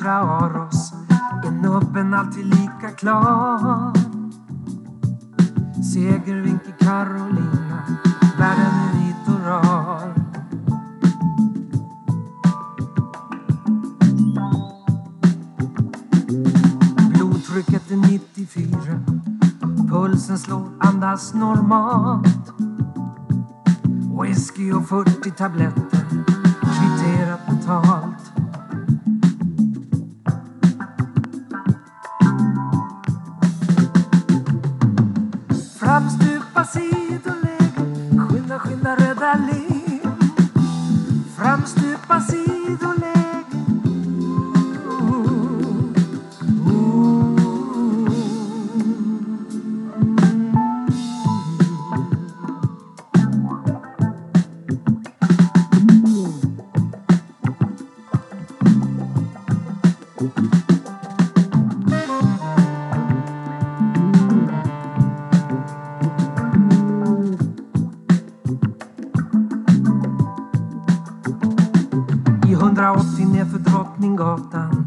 Sara Aros är nubben alltid lika klar. Segervinke Carolina, världen är hit och rar. Blodtrycket är 94, pulsen slår, andas normalt. Whisky och 40 tabletter, kvitterat betalt. Framstupa sidoläge, skynda, skynda rädda liv. Framstupa sidoläge. I 180 ner för Drottninggatan